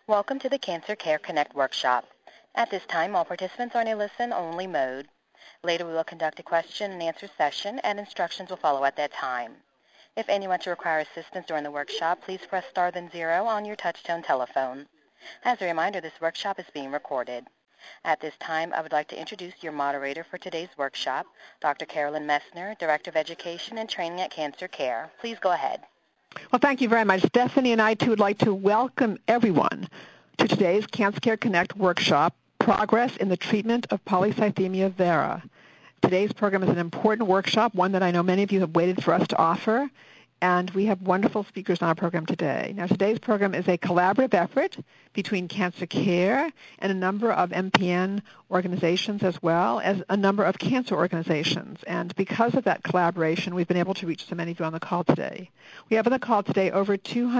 Welcome to the Cancer Care Connect workshop. At this time, all participants are in a listen-only mode. Later, we will conduct a question-and-answer session, and instructions will follow at that time. If anyone should require assistance during the workshop, please press star then 0 on your touch-tone telephone. As a reminder, this workshop is being recorded. At this time, I would like to introduce your moderator for today's workshop, Dr. Carolyn Messner, Director of Education and Training at Cancer Care. Please go ahead. Well, thank you very much. Stephanie and I, too, would like to welcome everyone to today's Cancer Care Connect workshop, Progress in the Treatment of Polycythemia Vera. Today's program is an important workshop, one that I know many of you have waited for us to offer, and we have wonderful speakers on our program today. Now, today's program is a collaborative effort between Cancer Care and a number of MPN organizations as well as a number of cancer organizations. And because of that collaboration, we've been able to reach so many of you on the call today. We have on the call today over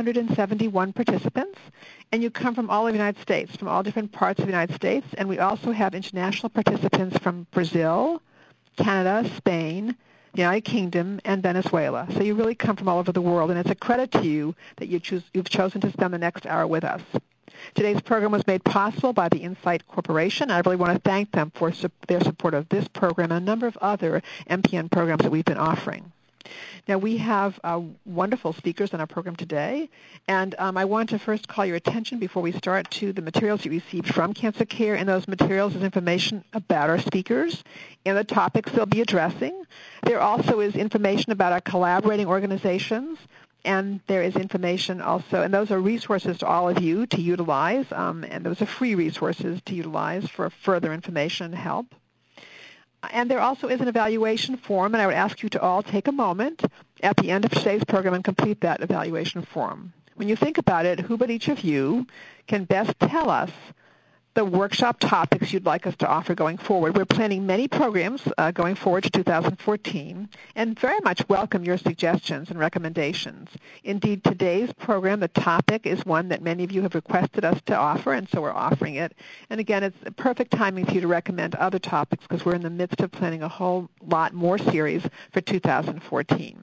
271 participants, and you come from all over the United States, from all different parts of the United States, and we also have international participants from Brazil, Canada, Spain, the United Kingdom, and Venezuela. So you really come from all over the world, and it's a credit to you that you've chosen to spend the next hour with us. Today's program was made possible by the Insight Corporation. I really want to thank them for their support of this program and a number of other MPN programs that we've been offering. Now, we have wonderful speakers on our program today, and I want to first call your attention before we start to the materials you received from Cancer Care. In those materials is information about our speakers and the topics they'll be addressing. There also is information about our collaborating organizations, and there is information also, and those are resources to all of you to utilize, and those are free resources to utilize for further information and help. And there also is an evaluation form, and I would ask you to all take a moment at the end of today's program and complete that evaluation form. When you think about it, who but each of you can best tell us the workshop topics you'd like us to offer going forward? We're planning many programs going forward to 2014, and very much welcome your suggestions and recommendations. Indeed, today's program, the topic, is one that many of you have requested us to offer, and so we're offering it. And again, it's perfect timing for you to recommend other topics because we're in the midst of planning a whole lot more series for 2014.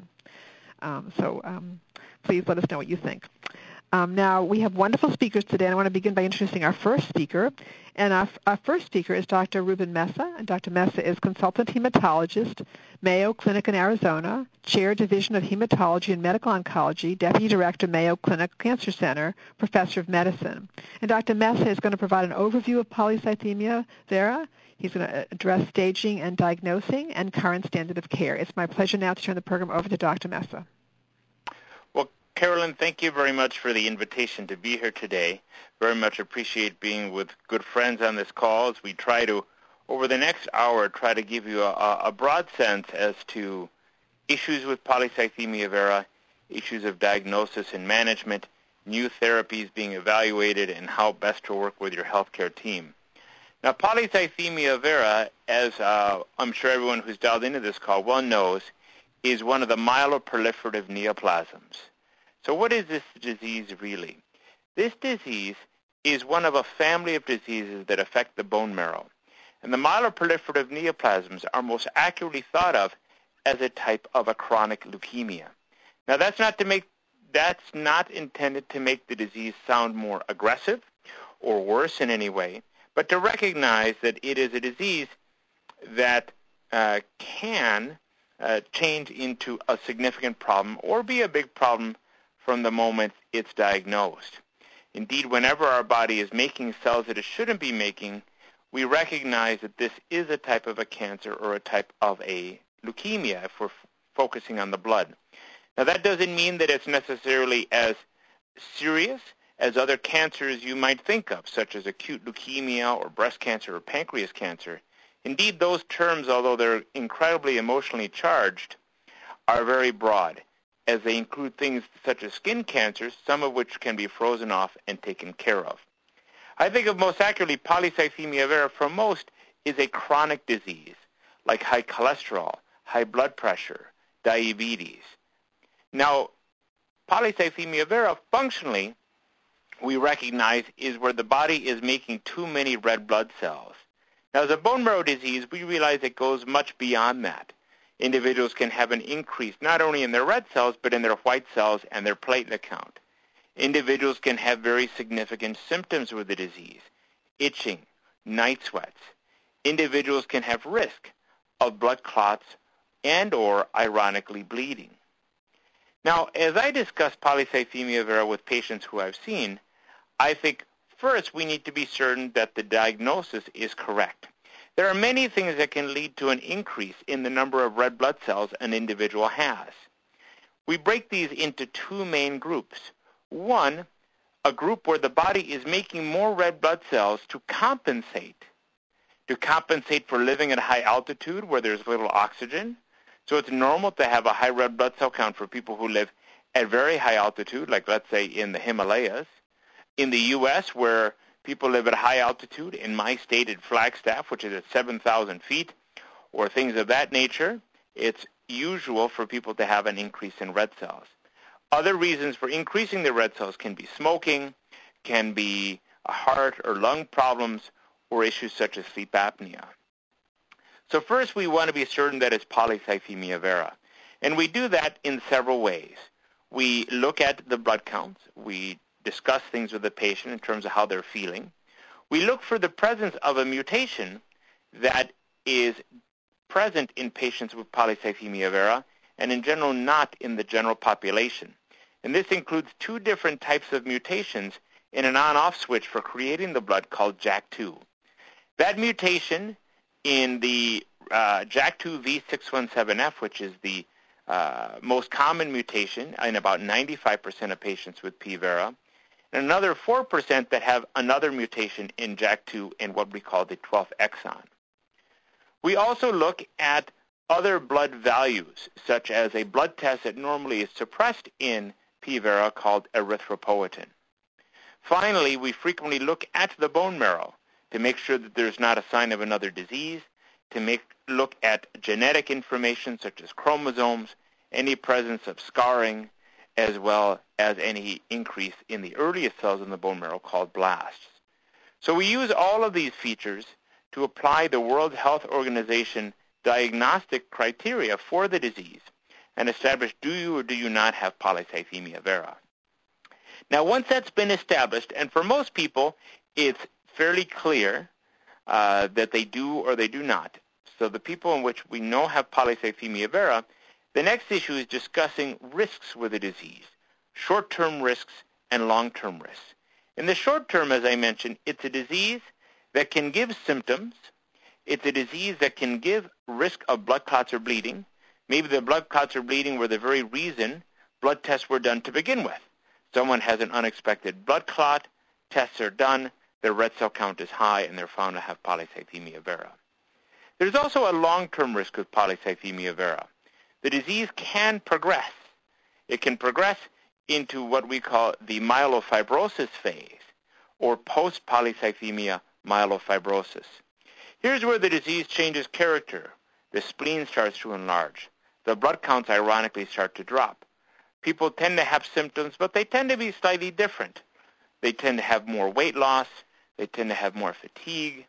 Please let us know what you think. Now, we have wonderful speakers today, and I want to begin by introducing our first speaker. And our first speaker is Dr. Ruben Mesa. And Dr. Mesa is consultant hematologist, Mayo Clinic in Arizona, chair, Division of Hematology and Medical Oncology, deputy director, Mayo Clinic Cancer Center, professor of medicine. And Dr. Mesa is going to provide an overview of polycythemia vera. He's going to address staging and diagnosing and current standard of care. It's my pleasure now to turn the program over to Dr. Mesa. Carolyn, thank you very much for the invitation to be here today. Very much appreciate being with good friends on this call as we try to, over the next hour, try to give you a broad sense as to issues with polycythemia vera, issues of diagnosis and management, new therapies being evaluated, and how best to work with your healthcare team. Now, polycythemia vera, as I'm sure everyone who's dialed into this call well knows, is one of the myeloproliferative neoplasms. So what is this disease really? This disease is one of a family of diseases that affect the bone marrow. And the myeloproliferative neoplasms are most accurately thought of as a type of a chronic leukemia. Now that's not intended to make the disease sound more aggressive or worse in any way, but to recognize that it is a disease that can change into a significant problem or be a big problem from the moment it's diagnosed. Indeed, whenever our body is making cells that it shouldn't be making, we recognize that this is a type of a cancer or a type of a leukemia if we're focusing on the blood. Now, that doesn't mean that it's necessarily as serious as other cancers you might think of, such as acute leukemia or breast cancer or pancreas cancer. Indeed, those terms, although they're incredibly emotionally charged, are very broad, as they include things such as skin cancers, some of which can be frozen off and taken care of. I think of most accurately polycythemia vera for most is a chronic disease, like high cholesterol, high blood pressure, diabetes. Now, polycythemia vera functionally, we recognize, is where the body is making too many red blood cells. Now, as a bone marrow disease, we realize it goes much beyond that. Individuals can have an increase not only in their red cells, but in their white cells and their platelet count. Individuals can have very significant symptoms with the disease, itching, night sweats. Individuals can have risk of blood clots and or, ironically, bleeding. Now, as I discuss polycythemia vera with patients who I've seen, I think first we need to be certain that the diagnosis is correct. There are many things that can lead to an increase in the number of red blood cells an individual has. We break these into two main groups. One, a group where the body is making more red blood cells to compensate for living at high altitude where there's little oxygen. So it's normal to have a high red blood cell count for people who live at very high altitude, like let's say in the Himalayas. In the U.S., where people live at high altitude, in my state at Flagstaff, which is at 7,000 feet, or things of that nature, it's usual for people to have an increase in red cells. Other reasons for increasing the red cells can be smoking, can be heart or lung problems, or issues such as sleep apnea. So first, we want to be certain that it's polycythemia vera. And we do that in several ways. We look at the blood counts. We discuss things with the patient in terms of how they're feeling. We look for the presence of a mutation that is present in patients with polycythemia vera and in general not in the general population. And this includes two different types of mutations in an on-off switch for creating the blood called JAK2. That mutation in the JAK2 V617F, which is the most common mutation in about 95% of patients with P. vera, and another 4% that have another mutation in JAK2 in what we call the 12th exon. We also look at other blood values, such as a blood test that normally is suppressed in P. vera called erythropoietin. Finally, we frequently look at the bone marrow to make sure that there's not a sign of another disease, to look at genetic information such as chromosomes, any presence of scarring, as well as any increase in the earliest cells in the bone marrow called blasts. So we use all of these features to apply the World Health Organization diagnostic criteria for the disease and establish do you or do you not have polycythemia vera. Now, once that's been established, and for most people, it's fairly clear that they do or they do not. So the people in which we know have polycythemia vera, the next issue is discussing risks with the disease, short-term risks and long-term risks. In the short term, as I mentioned, it's a disease that can give symptoms. It's a disease that can give risk of blood clots or bleeding. Maybe the blood clots or bleeding were the very reason blood tests were done to begin with. Someone has an unexpected blood clot, tests are done, their red cell count is high, and they're found to have polycythemia vera. There's also a long-term risk with polycythemia vera. The disease can progress. It can progress into what we call the myelofibrosis phase, or post-polycythemia myelofibrosis. Here's where the disease changes character. The spleen starts to enlarge. The blood counts, ironically, start to drop. People tend to have symptoms, but they tend to be slightly different. They tend to have more weight loss. They tend to have more fatigue,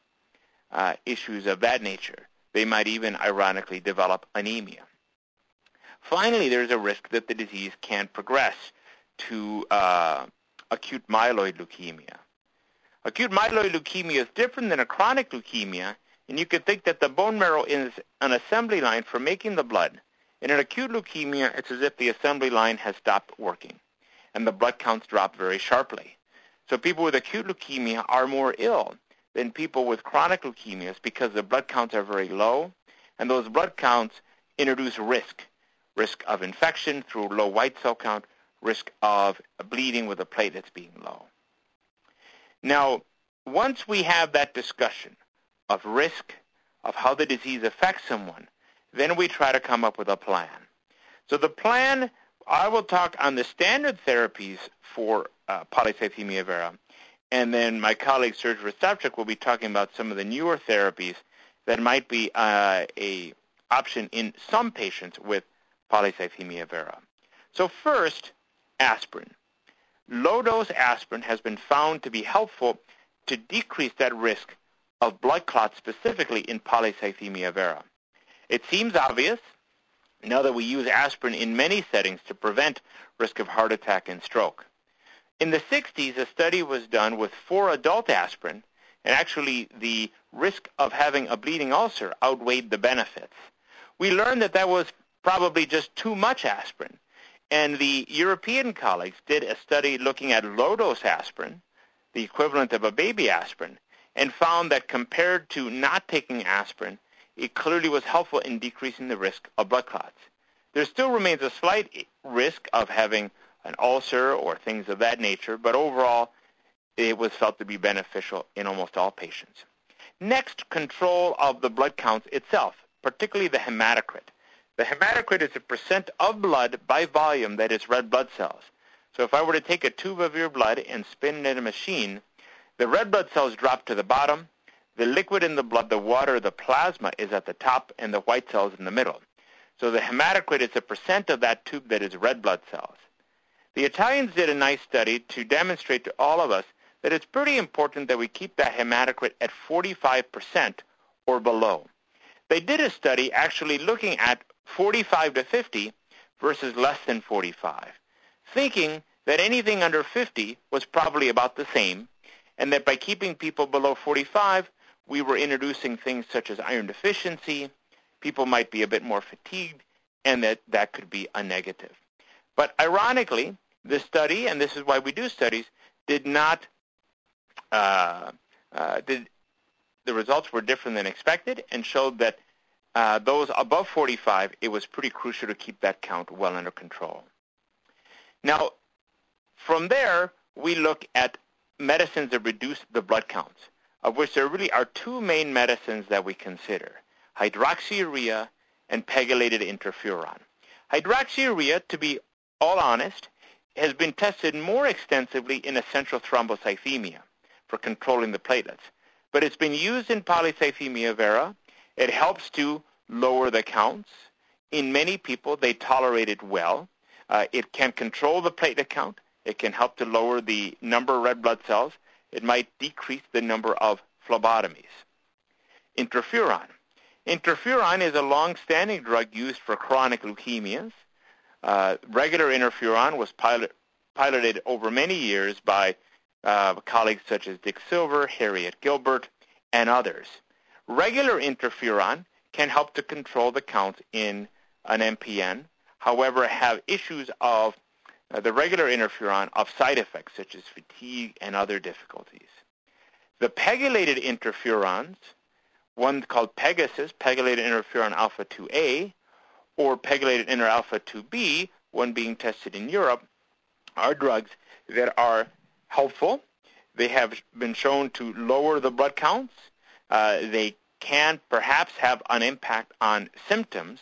issues of that nature. They might even, ironically, develop anemia. Finally, there's a risk that the disease can progress to acute myeloid leukemia. Acute myeloid leukemia is different than a chronic leukemia, and you could think that the bone marrow is an assembly line for making the blood. In an acute leukemia, it's as if the assembly line has stopped working, and the blood counts drop very sharply. So people with acute leukemia are more ill than people with chronic leukemias because the blood counts are very low, and those blood counts introduce risk of infection through low white cell count, risk of bleeding with the platelets being low. Now, once we have that discussion of risk, of how the disease affects someone, then we try to come up with a plan. So the plan, I will talk on the standard therapies for polycythemia vera, and then my colleague Serge Rostovchik will be talking about some of the newer therapies that might be an option in some patients with polycythemia vera. So first, aspirin. Low-dose aspirin has been found to be helpful to decrease that risk of blood clots, specifically in polycythemia vera. It seems obvious now that we use aspirin in many settings to prevent risk of heart attack and stroke. In the 60s, a study was done with 4 adult aspirin, and actually the risk of having a bleeding ulcer outweighed the benefits. We learned that that was probably just too much aspirin, and the European colleagues did a study looking at low-dose aspirin, the equivalent of a baby aspirin, and found that compared to not taking aspirin, it clearly was helpful in decreasing the risk of blood clots. There still remains a slight risk of having an ulcer or things of that nature, but overall, it was felt to be beneficial in almost all patients. Next, control of the blood counts itself, particularly the hematocrit. The hematocrit is a percent of blood by volume that is red blood cells. So if I were to take a tube of your blood and spin it in a machine, the red blood cells drop to the bottom, the liquid in the blood, the water, the plasma, is at the top, and the white cells in the middle. So the hematocrit is a percent of that tube that is red blood cells. The Italians did a nice study to demonstrate to all of us that it's pretty important that we keep that hematocrit at 45% or below. They did a study actually looking at 45 to 50 versus less than 45, thinking that anything under 50 was probably about the same, and that by keeping people below 45, we were introducing things such as iron deficiency, people might be a bit more fatigued, and that could be a negative. But ironically, this study, and this is why we do studies, did not, the results were different than expected and showed that those above 45, it was pretty crucial to keep that count well under control. Now, from there, we look at medicines that reduce the blood counts, of which there really are 2 main medicines that we consider, hydroxyurea and pegylated interferon. Hydroxyurea, to be all honest, has been tested more extensively in essential thrombocythemia for controlling the platelets, but it's been used in polycythemia vera. It helps to lower the counts. In many people, they tolerate it well. It can control the platelet count. It can help to lower the number of red blood cells. It might decrease the number of phlebotomies. Interferon. Interferon is a long-standing drug used for chronic leukemias. Regular interferon was piloted over many years by colleagues such as Dick Silver, Harriet Gilbert, and others. Regular interferon can help to control the counts in an MPN, however, have issues of the regular interferon of side effects such as fatigue and other difficulties. The pegylated interferons, one called Pegasus, pegylated interferon alpha 2A, or pegylated inter-alpha 2B, one being tested in Europe, are drugs that are helpful. They have been shown to lower the blood counts. They can perhaps have an impact on symptoms,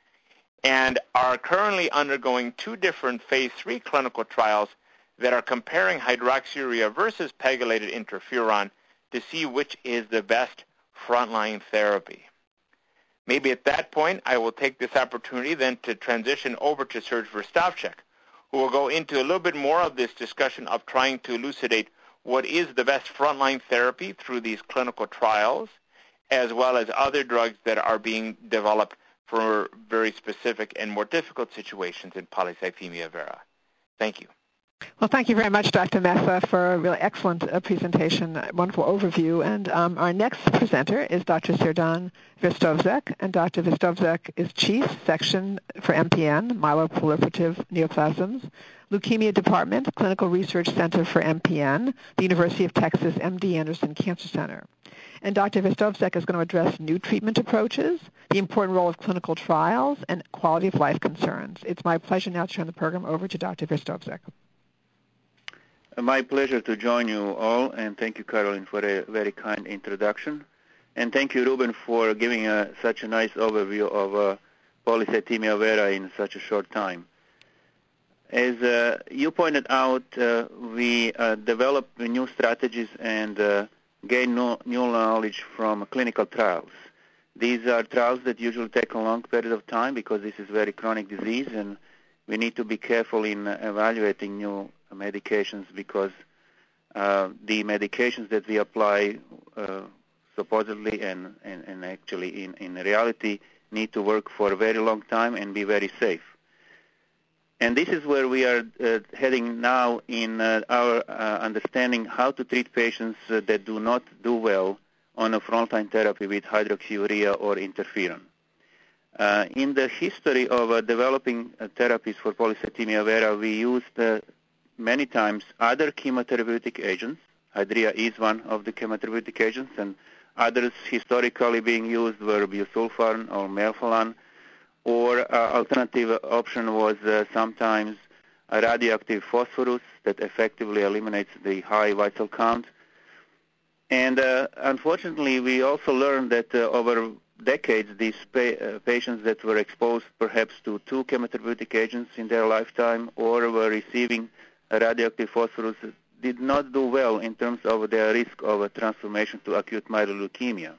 and are currently undergoing 2 different phase 3 clinical trials that are comparing hydroxyurea versus pegylated interferon to see which is the best frontline therapy. Maybe at that point, I will take this opportunity then to transition over to Serge Verstovsek, who will go into a little bit more of this discussion of trying to elucidate what is the best frontline therapy through these clinical trials, as well as other drugs that are being developed for very specific and more difficult situations in polycythemia vera. Thank you. Well, thank you very much, Dr. Mesa, for a really excellent presentation, wonderful overview. And our next presenter is Dr. Serdan Verstovsek, and Dr. Verstovsek is Chief Section for MPN, Myeloproliferative Neoplasms, Leukemia Department, Clinical Research Center for MPN, the University of Texas MD Anderson Cancer Center. And Dr. Verstovsek is going to address new treatment approaches, the important role of clinical trials, and quality of life concerns. It's my pleasure now to turn the program over to Dr. Verstovsek. My pleasure to join you all, and thank you, Caroline, for a very kind introduction. And thank you, Ruben, for giving such a nice overview of polycythemia vera in such a short time. As you pointed out, we develop new strategies and gain new knowledge from clinical trials. These are trials that usually take a long period of time because this is very chronic disease, and we need to be careful in evaluating new medications because the medications that we apply supposedly and actually in reality need to work for a very long time and be very safe. And this is where we are heading now in our understanding how to treat patients that do not do well on a frontline therapy with hydroxyurea or interferon. In the history of developing therapies for polycythemia vera, we used many times other chemotherapeutic agents. Hydrea is one of the chemotherapeutic agents, and others historically being used were busulfan or melphalan, or alternative option was sometimes a radioactive phosphorus that effectively eliminates the high white cell count. And unfortunately, we also learned that over decades, these patients that were exposed perhaps to 2 chemotherapeutic agents in their lifetime or were receiving a radioactive phosphorus did not do well in terms of their risk of a transformation to acute myeloid leukemia.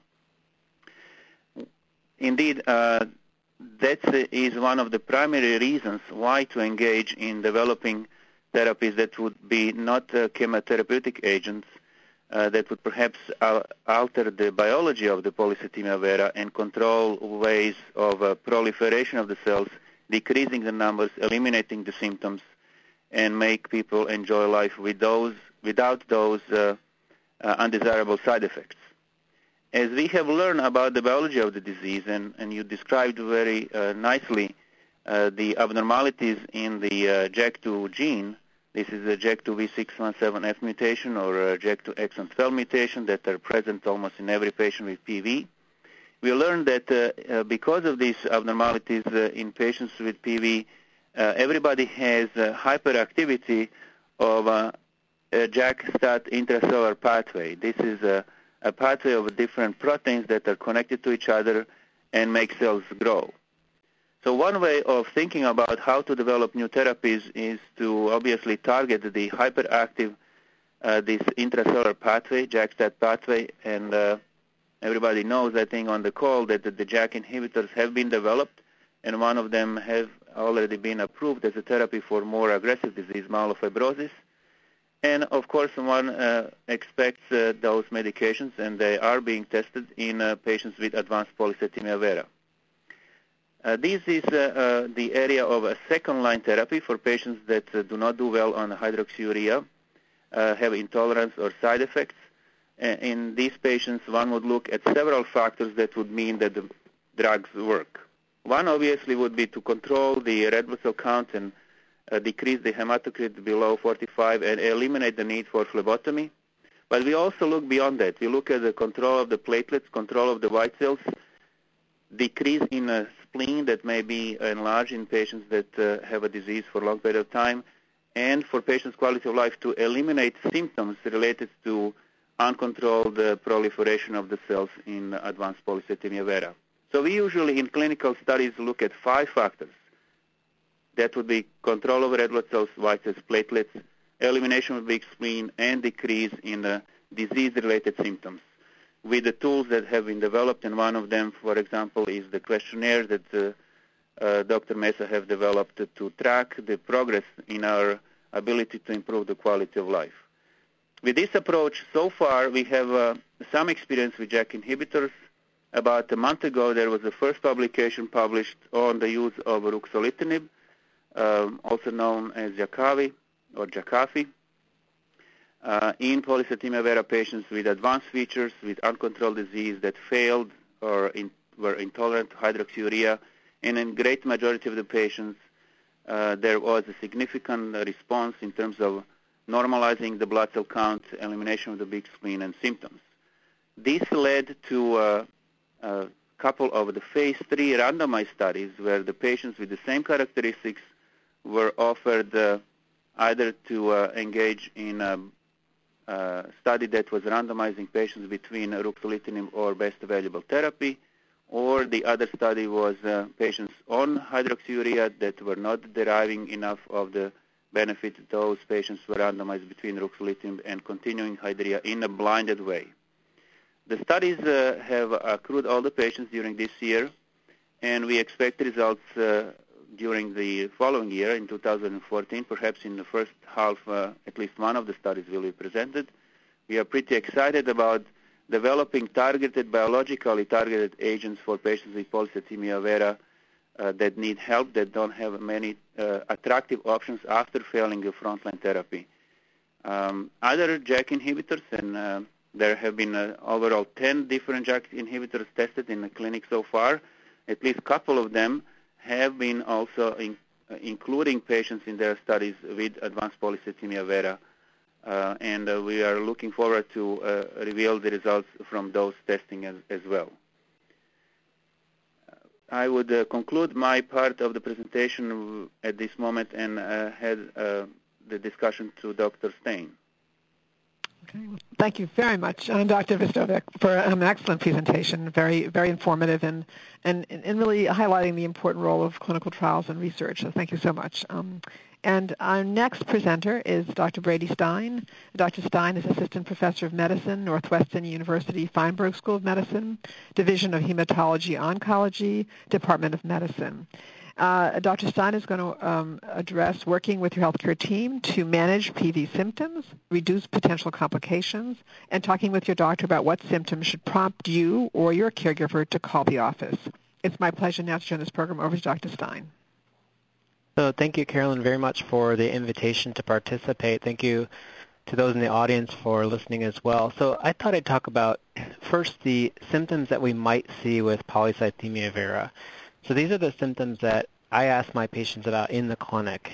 Indeed, that is one of the primary reasons why to engage in developing therapies that would be not chemotherapeutic agents that would perhaps alter the biology of the polycythemia vera and control ways of proliferation of the cells, decreasing the numbers, eliminating the symptoms, and make people enjoy life without those undesirable side effects. As we have learned about the biology of the disease, and you described very nicely the abnormalities in the JAK2 gene, this is a JAK2 V617F mutation or a JAK2 exon 12 mutation that are present almost in every patient with PV. We learned that because of these abnormalities in patients with PV, everybody has hyperactivity of a JAK-STAT intracellular pathway. This is a pathway of different proteins that are connected to each other and make cells grow. So one way of thinking about how to develop new therapies is to obviously target the hyperactive, this intracellular pathway, JAK-STAT pathway, and everybody knows, I think, on the call that the JAK inhibitors have been developed, and one of them have already been approved as a therapy for more aggressive disease, myelofibrosis. And of course, one expects those medications, and they are being tested in patients with advanced polycythemia vera. This is the area of a second-line therapy for patients that do not do well on hydroxyurea, have intolerance or side effects. In these patients, one would look at several factors that would mean that the drugs work. One obviously would be to control the red blood cell count and decrease the hematocrit below 45 and eliminate the need for phlebotomy. But we also look beyond that. We look at the control of the platelets, control of the white cells, decrease in a spleen that may be enlarged in patients that have a disease for a long period of time, and for patients' quality of life to eliminate symptoms related to uncontrolled proliferation of the cells in advanced polycythemia vera. So we usually in clinical studies look at 5 factors. That would be control of red blood cells, white cells, platelets, elimination of big spleen, and decrease in the disease-related symptoms with the tools that have been developed. And one of them, for example, is the questionnaire that Dr. Mesa have developed to track the progress in our ability to improve the quality of life. With this approach, so far, we have some experience with JAK inhibitors. About a month ago, there was the first publication published on the use of ruxolitinib, also known as Jakafi or Jakafi, in polycythemia vera patients with advanced features, with uncontrolled disease that failed or were intolerant to hydroxyurea. And in great majority of the patients, there was a significant response in terms of normalizing the blood cell count, elimination of the big spleen, and symptoms. This led to a couple of the phase 3 randomized studies where the patients with the same characteristics were offered either to engage in a study that was randomizing patients between ruxolitinib or best available therapy, or the other study was patients on hydroxyurea that were not deriving enough of the benefit. Those patients were randomized between ruxolitinib and continuing Hydrea in a blinded way. The studies have accrued all the patients during this year, and we expect results during the following year in 2014. Perhaps in the first half, at least one of the studies will be presented. We are pretty excited about developing biologically targeted agents for patients with polycythemia vera that need help, that don't have many attractive options after failing a frontline therapy. Other JAK inhibitors, and there have been overall 10 different JAK inhibitors tested in the clinic so far. At least a couple of them have been also including patients in their studies with advanced polycythemia vera. And we are looking forward to reveal the results from those testing as well. I would conclude my part of the presentation at this moment and head the discussion to Dr. Stein. Okay. Well, thank you very much, Dr. Vistovic, for an excellent presentation, very, very informative and really highlighting the important role of clinical trials and research. So thank you so much. And our next presenter is Dr. Brady Stein. Dr. Stein is Assistant Professor of Medicine, Northwestern University Feinberg School of Medicine, Division of Hematology Oncology, Department of Medicine. Dr. Stein is going to address working with your healthcare team to manage PV symptoms, reduce potential complications, and talking with your doctor about what symptoms should prompt you or your caregiver to call the office. It's my pleasure now to turn this program over to Dr. Stein. So thank you, Carolyn, very much for the invitation to participate. Thank you to those in the audience for listening as well. So I thought I'd talk about first the symptoms that we might see with polycythemia vera. So these are the symptoms that I ask my patients about in the clinic.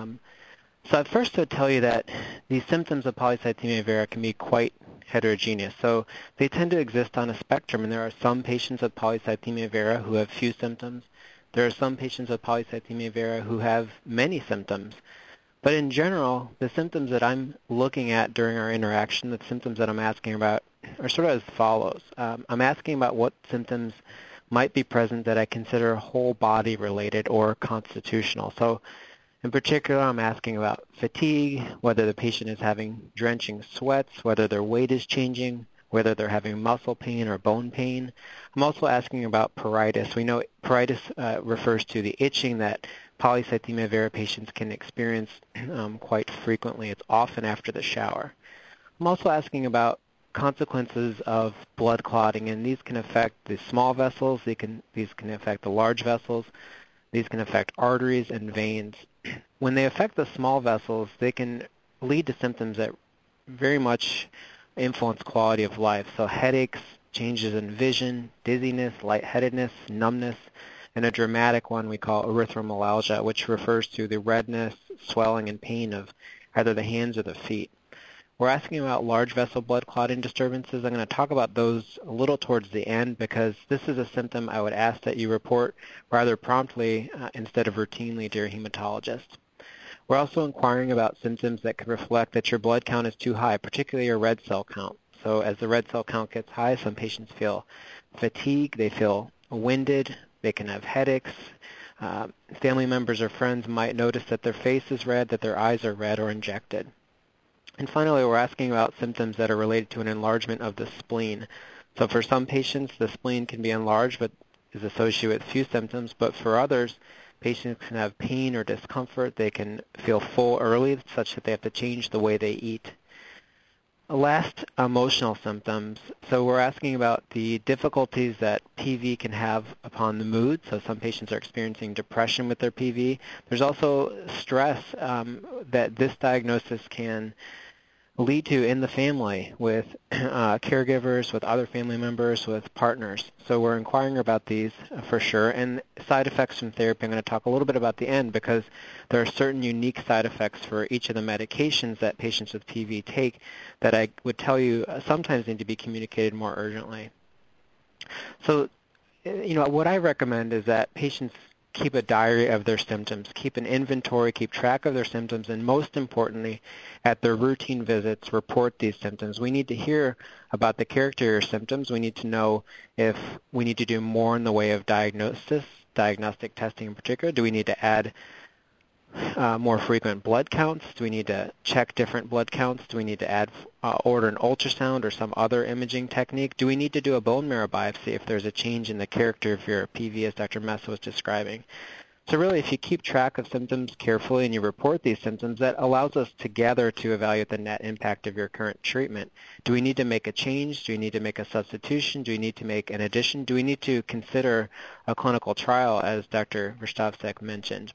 So at first I would tell you that these symptoms of polycythemia vera can be quite heterogeneous. So they tend to exist on a spectrum, and there are some patients with polycythemia vera who have few symptoms. There are some patients with polycythemia vera who have many symptoms. But in general, the symptoms that I'm looking at during our interaction, the symptoms that I'm asking about, are sort of as follows. I'm asking about what symptoms might be present that I consider whole body related or constitutional. So in particular, I'm asking about fatigue, whether the patient is having drenching sweats, whether their weight is changing, whether they're having muscle pain or bone pain. I'm also asking about pruritus. We know pruritus refers to the itching that polycythemia vera patients can experience quite frequently. It's often after the shower. I'm also asking about consequences of blood clotting, and these can affect the small vessels, these can affect the large vessels, these can affect arteries and veins. When they affect the small vessels, they can lead to symptoms that very much influence quality of life. So headaches, changes in vision, dizziness, lightheadedness, numbness, and a dramatic one we call erythromelalgia, which refers to the redness, swelling, and pain of either the hands or the feet. We're asking about large vessel blood clotting disturbances. I'm going to talk about those a little towards the end because this is a symptom I would ask that you report rather promptly instead of routinely to your hematologist. We're also inquiring about symptoms that could reflect that your blood count is too high, particularly your red cell count. So as the red cell count gets high, some patients feel fatigue, they feel winded, they can have headaches. Family members or friends might notice that their face is red, that their eyes are red or injected. And finally, we're asking about symptoms that are related to an enlargement of the spleen. So for some patients, the spleen can be enlarged but is associated with few symptoms, but for others, patients can have pain or discomfort. They can feel full early, such that they have to change the way they eat. Last, emotional symptoms. So we're asking about the difficulties that PV can have upon the mood. So some patients are experiencing depression with their PV. There's also stress that this diagnosis can lead to in the family with caregivers, with other family members, with partners. So we're inquiring about these for sure. And side effects from therapy, I'm going to talk a little bit about the end because there are certain unique side effects for each of the medications that patients with PV take that I would tell you sometimes need to be communicated more urgently. So, what I recommend is that patients keep a diary of their symptoms, keep an inventory, keep track of their symptoms, and most importantly, at their routine visits, report these symptoms. We need to hear about the character of your symptoms. We need to know if we need to do more in the way of diagnostic testing in particular. Do we need to add more frequent blood counts? Do we need to check different blood counts? Do we need to order an ultrasound or some other imaging technique? Do we need to do a bone marrow biopsy if there's a change in the character of your PV as Dr. Messa was describing? So really, if you keep track of symptoms carefully and you report these symptoms, that allows us together to evaluate the net impact of your current treatment. Do we need to make a change? Do we need to make a substitution? Do we need to make an addition? Do we need to consider a clinical trial, as Dr. Verstovsek mentioned?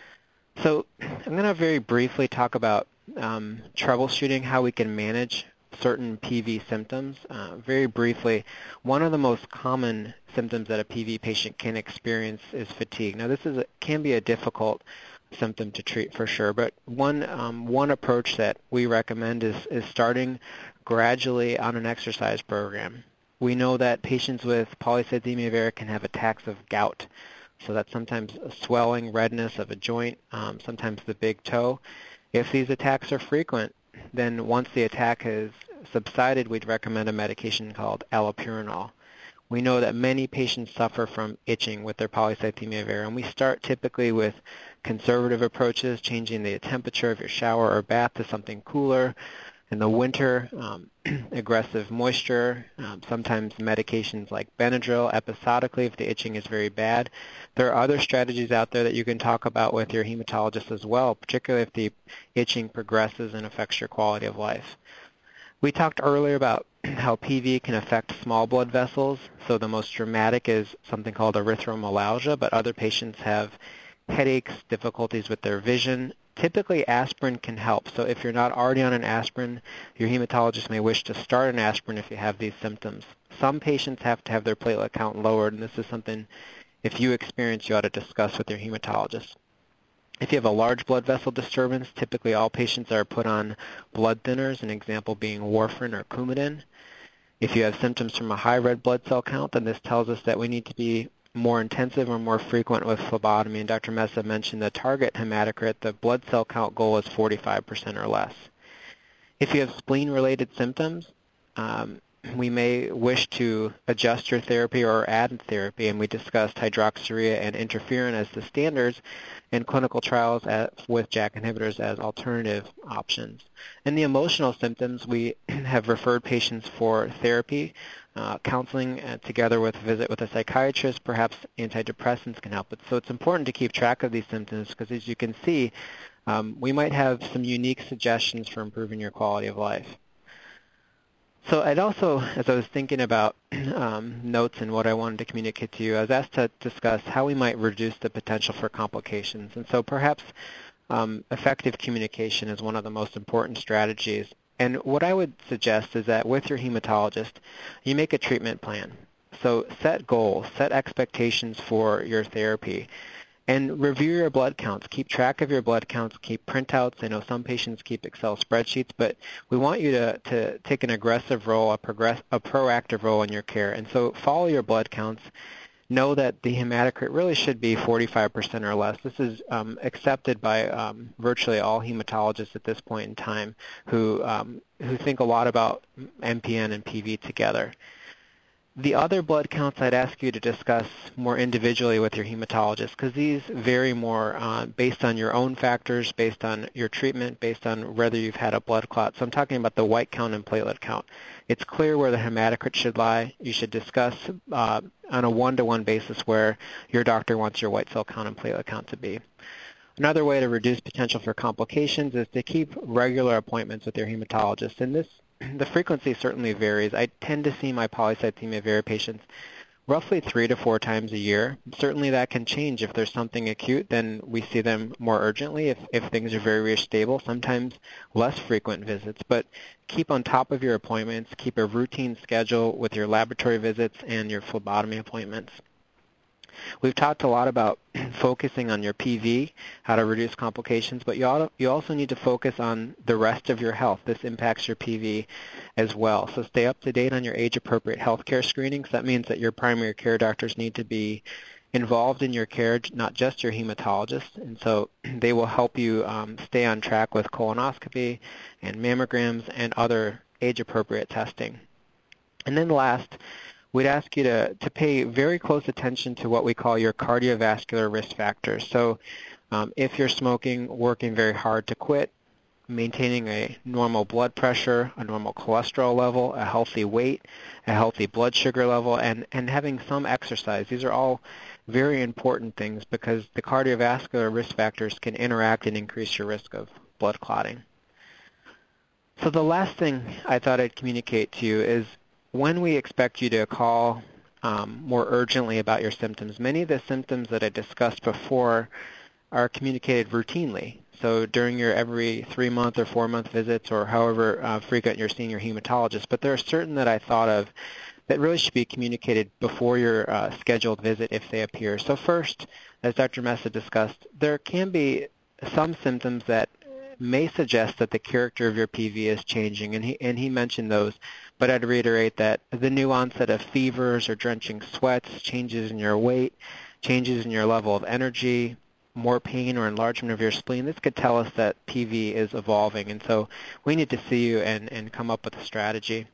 So I'm going to very briefly talk about troubleshooting, how we can manage certain PV symptoms. Very briefly, one of the most common symptoms that a PV patient can experience is fatigue. Now, this can be a difficult symptom to treat for sure, but one approach that we recommend is starting gradually on an exercise program. We know that patients with polycythemia vera can have attacks of gout. So that's sometimes a swelling, redness of a joint, sometimes the big toe. If these attacks are frequent, then once the attack has subsided, we'd recommend a medication called allopurinol. We know that many patients suffer from itching with their polycythemia vera, and we start typically with conservative approaches, changing the temperature of your shower or bath to something cooler. In the winter, aggressive moisture, sometimes medications like Benadryl episodically if the itching is very bad. There are other strategies out there that you can talk about with your hematologist as well, particularly if the itching progresses and affects your quality of life. We talked earlier about how PV can affect small blood vessels, so the most dramatic is something called erythromelalgia, but other patients have headaches, difficulties with their vision. Typically, aspirin can help. So if you're not already on an aspirin, your hematologist may wish to start an aspirin if you have these symptoms. Some patients have to have their platelet count lowered, and this is something, if you experience, you ought to discuss with your hematologist. If you have a large blood vessel disturbance, typically all patients are put on blood thinners, an example being warfarin or Coumadin. If you have symptoms from a high red blood cell count, then this tells us that we need to be more intensive or more frequent with phlebotomy. And Dr. Mesa mentioned the target hematocrit, the blood cell count goal is 45% or less. If you have spleen-related symptoms, we may wish to adjust your therapy or add therapy, and we discussed hydroxyurea and interferon as the standards in clinical trials with JAK inhibitors as alternative options. In the emotional symptoms, we have referred patients for therapy, counseling together with a visit with a psychiatrist. Perhaps antidepressants can help. So it's important to keep track of these symptoms because, as you can see, we might have some unique suggestions for improving your quality of life. So I'd also, as I was thinking about notes and what I wanted to communicate to you, I was asked to discuss how we might reduce the potential for complications. And so perhaps effective communication is one of the most important strategies. And what I would suggest is that with your hematologist, you make a treatment plan. So set goals, set expectations for your therapy, and review your blood counts. Keep track of your blood counts. Keep printouts. I know some patients keep Excel spreadsheets, but we want you to take an aggressive role, a proactive role in your care. And so follow your blood counts. Know that the hematocrit really should be 45% or less. This is accepted by virtually all hematologists at this point in time who think a lot about MPN and PV together. The other blood counts I'd ask you to discuss more individually with your hematologist because these vary more based on your own factors, based on your treatment, based on whether you've had a blood clot. So I'm talking about the white count and platelet count. It's clear where the hematocrit should lie. You should discuss on a one-to-one basis where your doctor wants your white cell count and platelet count to be. Another way to reduce potential for complications is to keep regular appointments with your hematologist. And the frequency certainly varies. I tend to see my polycythemia vera patients roughly 3 to 4 times a year. Certainly that can change. If there's something acute, then we see them more urgently. If things are very stable, sometimes less frequent visits. But keep on top of your appointments. Keep a routine schedule with your laboratory visits and your phlebotomy appointments. We've talked a lot about focusing on your PV, how to reduce complications, but you also need to focus on the rest of your health. This impacts your PV as well. So stay up to date on your age-appropriate healthcare screenings. That means that your primary care doctors need to be involved in your care, not just your hematologist, and so they will help you stay on track with colonoscopy and mammograms and other age-appropriate testing. And then last, we'd ask you to pay very close attention to what we call your cardiovascular risk factors. So if you're smoking, working very hard to quit, maintaining a normal blood pressure, a normal cholesterol level, a healthy weight, a healthy blood sugar level, and having some exercise. These are all very important things because the cardiovascular risk factors can interact and increase your risk of blood clotting. So the last thing I thought I'd communicate to you is when we expect you to call more urgently about your symptoms, many of the symptoms that I discussed before are communicated routinely. So during your every 3-month or 4-month visits or however frequent you're seeing your hematologist, but there are certain that I thought of that really should be communicated before your scheduled visit if they appear. So first, as Dr. Mesa discussed, there can be some symptoms that may suggest that the character of your PV is changing, and he mentioned those, but I'd reiterate that the new onset of fevers or drenching sweats, changes in your weight, changes in your level of energy, more pain or enlargement of your spleen, this could tell us that PV is evolving, and so we need to see you and come up with a strategy.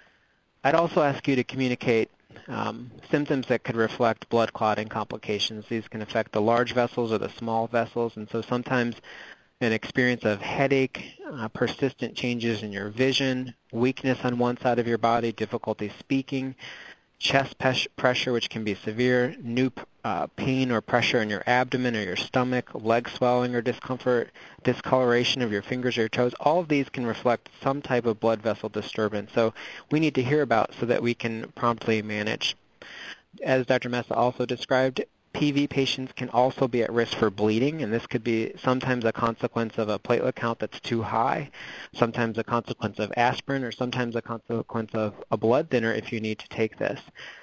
I'd also ask you to communicate symptoms that could reflect blood clotting complications. These can affect the large vessels or the small vessels, and so sometimes an experience of headache, persistent changes in your vision, weakness on one side of your body, difficulty speaking, chest pressure, which can be severe, new pain or pressure in your abdomen or your stomach, leg swelling or discomfort, discoloration of your fingers or your toes. All of these can reflect some type of blood vessel disturbance. So we need to hear about so that we can promptly manage. As Dr. Mesa also described, PV patients can also be at risk for bleeding, and this could be sometimes a consequence of a platelet count that's too high, sometimes a consequence of aspirin, or sometimes a consequence of a blood thinner if you need to take this.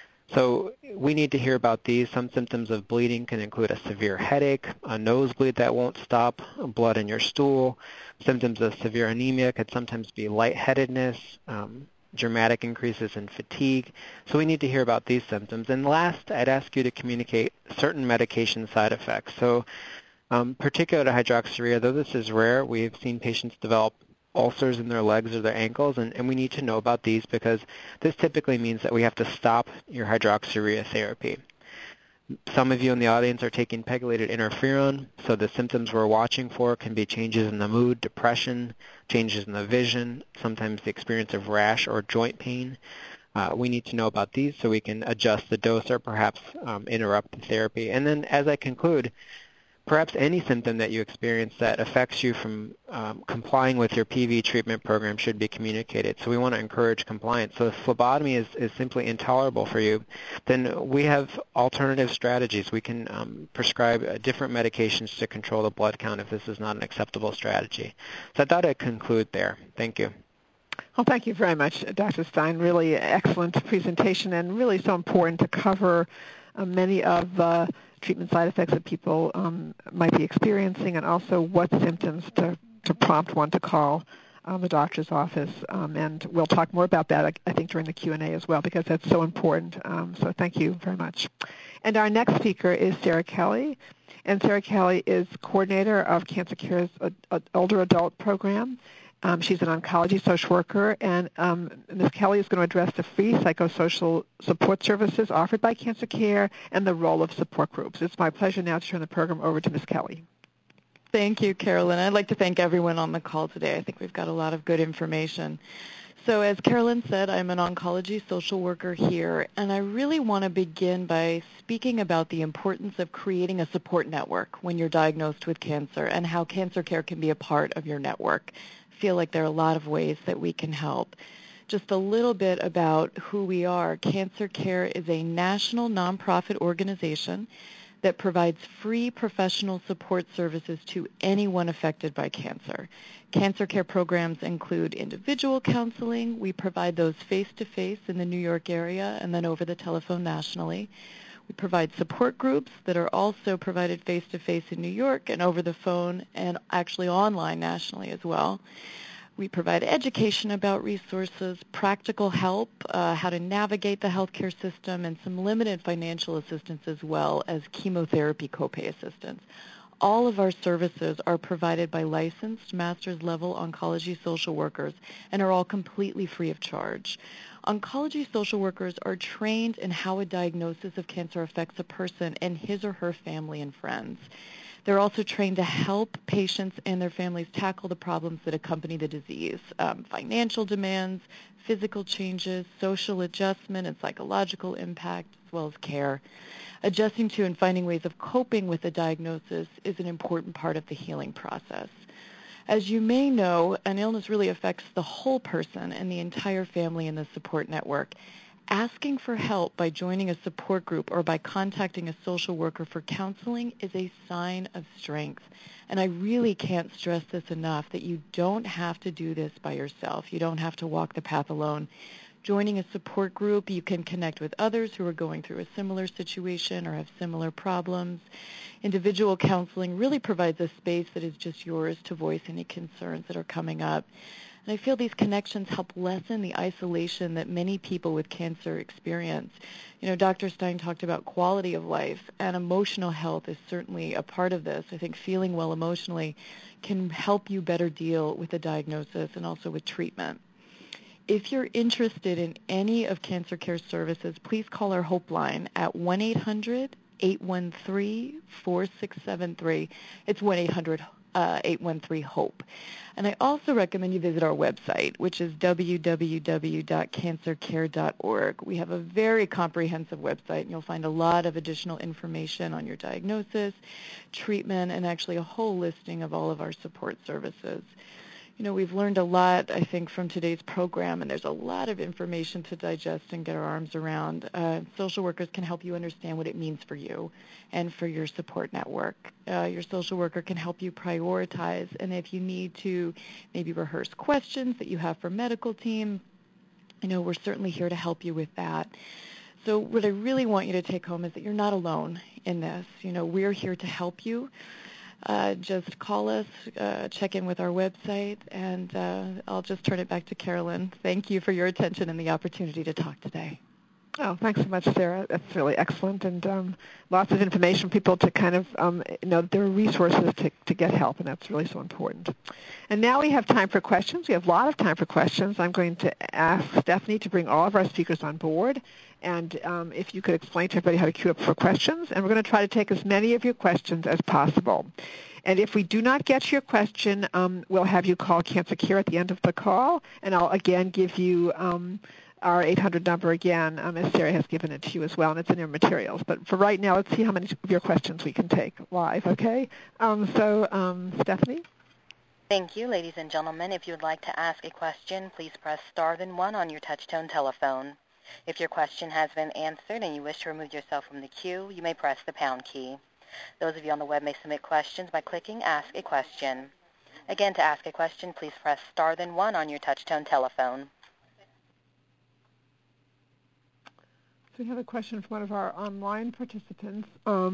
So we need to hear about these. Some symptoms of bleeding can include a severe headache, a nosebleed that won't stop, blood in your stool. Symptoms of severe anemia could sometimes be lightheadedness, dramatic increases in fatigue. So we need to hear about these symptoms. And last, I'd ask you to communicate certain medication side effects. So particular to hydroxyurea, though this is rare, we've seen patients develop ulcers in their legs or their ankles, and we need to know about these because this typically means that we have to stop your hydroxyurea therapy. Some of you in the audience are taking pegylated interferon, so the symptoms we're watching for can be changes in the mood, depression, changes in the vision, sometimes the experience of rash or joint pain. We need to know about these so we can adjust the dose or perhaps interrupt the therapy. And then as I conclude, perhaps any symptom that you experience that affects you from complying with your PV treatment program should be communicated. So we want to encourage compliance. So if phlebotomy is simply intolerable for you, then we have alternative strategies. We can prescribe different medications to control the blood count if this is not an acceptable strategy. So I thought I'd conclude there. Thank you. Well, thank you very much, Dr. Stein. Really excellent presentation and really so important to cover many of the treatment side effects that people might be experiencing, and also what symptoms to prompt one to call the doctor's office. And we'll talk more about that, I think, during the Q&A as well, because that's so important. So thank you very much. And our next speaker is Sarah Kelly. And Sarah Kelly is coordinator of Cancer Care's Older Adult Program. She's an oncology social worker, and Ms. Kelly is going to address the free psychosocial support services offered by Cancer Care and the role of support groups. It's my pleasure now to turn the program over to Ms. Kelly. Thank you, Carolyn. I'd like to thank everyone on the call today. I think we've got a lot of good information. So as Carolyn said, I'm an oncology social worker here, and I really want to begin by speaking about the importance of creating a support network when you're diagnosed with cancer and how Cancer Care can be a part of your network. Feel like there are a lot of ways that we can help. Just a little bit about who we are. Cancer Care is a national nonprofit organization that provides free professional support services to anyone affected by cancer. Cancer Care programs include individual counseling. We provide those face-to-face in the New York area and then over the telephone nationally. We provide support groups that are also provided face-to-face in New York and over the phone and actually online nationally as well. We provide education about resources, practical help, how to navigate the healthcare system, and some limited financial assistance as well as chemotherapy copay assistance. All of our services are provided by licensed master's level oncology social workers and are all completely free of charge. Oncology social workers are trained in how a diagnosis of cancer affects a person and his or her family and friends. They're also trained to help patients and their families tackle the problems that accompany the disease, financial demands, physical changes, social adjustment, and psychological impact, as well as care. Adjusting to and finding ways of coping with the diagnosis is an important part of the healing process. As you may know, an illness really affects the whole person and the entire family in the support network. Asking for help by joining a support group or by contacting a social worker for counseling is a sign of strength. And I really can't stress this enough, that you don't have to do this by yourself. You don't have to walk the path alone. Joining a support group, you can connect with others who are going through a similar situation or have similar problems. Individual counseling really provides a space that is just yours to voice any concerns that are coming up. And I feel these connections help lessen the isolation that many people with cancer experience. You know, Dr. Stein talked about quality of life, and emotional health is certainly a part of this. I think feeling well emotionally can help you better deal with the diagnosis and also with treatment. If you're interested in any of Cancer Care services, please call our Hope line at 1-800-813-4673. It's 1-800-813-HOPE. And I also recommend you visit our website, which is www.cancercare.org. We have a very comprehensive website, and you'll find a lot of additional information on your diagnosis, treatment, and actually a whole listing of all of our support services. You know, we've learned a lot, I think, from today's program, and there's a lot of information to digest and get our arms around. Social workers can help you understand what it means for you and for your support network. Your social worker can help you prioritize, and if you need to maybe rehearse questions that you have for medical team, you know, we're certainly here to help you with that. So what I really want you to take home is that you're not alone in this. You know, we're here to help you. Just call us, check in with our website, and I'll just turn it back to Carolyn. Thank you for your attention and the opportunity to talk today. Oh, thanks so much, Sarah. That's really excellent, and lots of information for people to kind of, know there are resources to get help, and that's really so important. And now we have time for questions. We have a lot of time for questions. I'm going to ask Stephanie to bring all of our speakers on board, and if you could explain to everybody how to queue up for questions, and we're going to try to take as many of your questions as possible. And if we do not get to your question, we'll have you call Cancer Care at the end of the call, and I'll again give you our 800 number again, as Sarah has given it to you as well, and it's in your materials. But for right now, let's see how many of your questions we can take live, okay? Stephanie? Thank you, ladies and gentlemen. If you would like to ask a question, please press star then 1 on your touch-tone telephone. If your question has been answered and you wish to remove yourself from the queue, you may press the pound key. Those of you on the web may submit questions by clicking Ask a Question. Again, to ask a question, please press star then 1 on your touch-tone telephone. So we have a question from one of our online participants,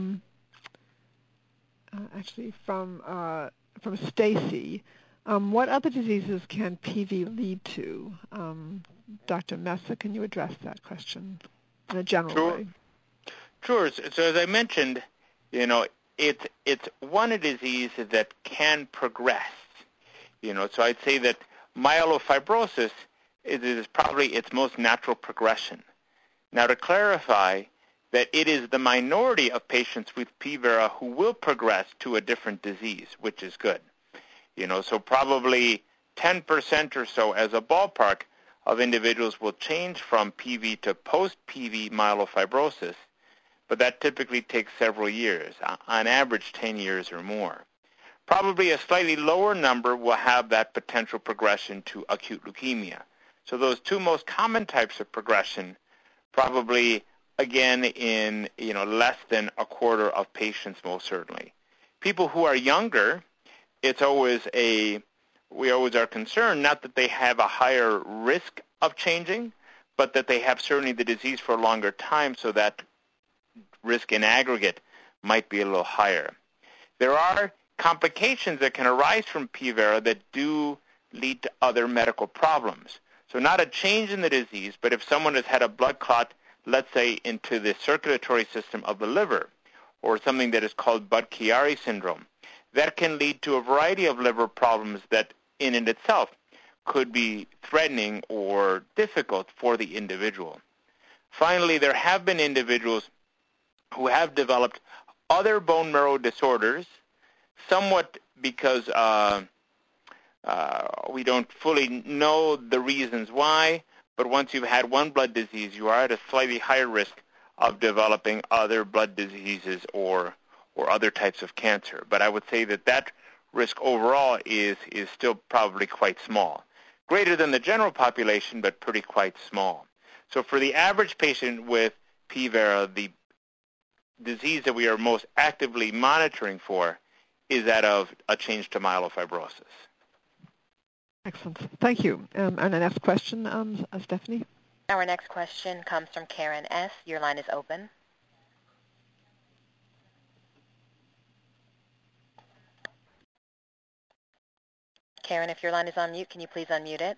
actually from Stacy. What other diseases can PV lead to? Dr. Messa, can you address that question in a general way? Sure. So as I mentioned, you know, it's one disease that can progress. You know, so I'd say that myelofibrosis is probably its most natural progression. Now, to clarify that it is the minority of patients with PVERA who will progress to a different disease, which is good. You know, so probably 10% or so as a ballpark of individuals will change from PV to post-PV myelofibrosis, but that typically takes several years, on average 10 years or more. Probably a slightly lower number will have that potential progression to acute leukemia. So those two most common types of progression probably, again, in less than a quarter of patients, most certainly. People who are younger, we always are concerned, not that they have a higher risk of changing, but that they have certainly the disease for a longer time, so that risk in aggregate might be a little higher. There are complications that can arise from PVERA that do lead to other medical problems. So not a change in the disease, but if someone has had a blood clot, let's say, into the circulatory system of the liver, or something that is called Budd-Chiari syndrome, that can lead to a variety of liver problems that in and itself could be threatening or difficult for the individual. Finally, there have been individuals who have developed other bone marrow disorders, somewhat because we don't fully know the reasons why, but once you've had one blood disease, you are at a slightly higher risk of developing other blood diseases or other types of cancer. But I would say that risk overall is still probably quite small. Greater than the general population, but pretty quite small. So for the average patient with P-VERA, the disease that we are most actively monitoring for is that of a change to myelofibrosis. Excellent. Thank you. And the next question, Stephanie? Our next question comes from Karen S. Your line is open. Karen, if your line is on mute, can you please unmute it?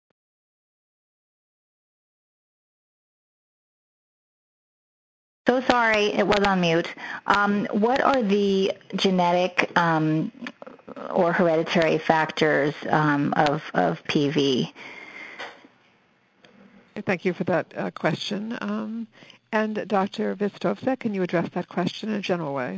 So sorry, it was on mute. What are the genetic or hereditary factors of PV? Thank you for that question. And Dr. Vistovsek, can you address that question in a general way?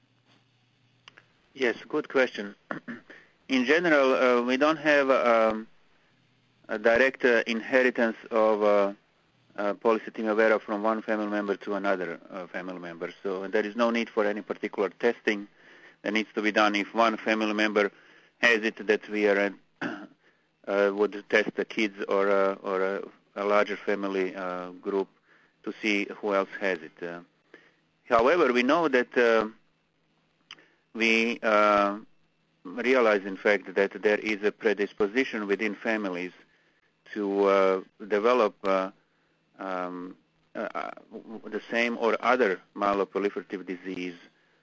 Yes, good question. In general, we don't have a direct inheritance of polycythemia vera from one family member to another family member. So there is no need for any particular testing that needs to be done. If one family member has it, that we are would test the kids or a larger family group to see who else has it. However, we know that we realize, in fact, that there is a predisposition within families to develop the same or other myeloproliferative disease,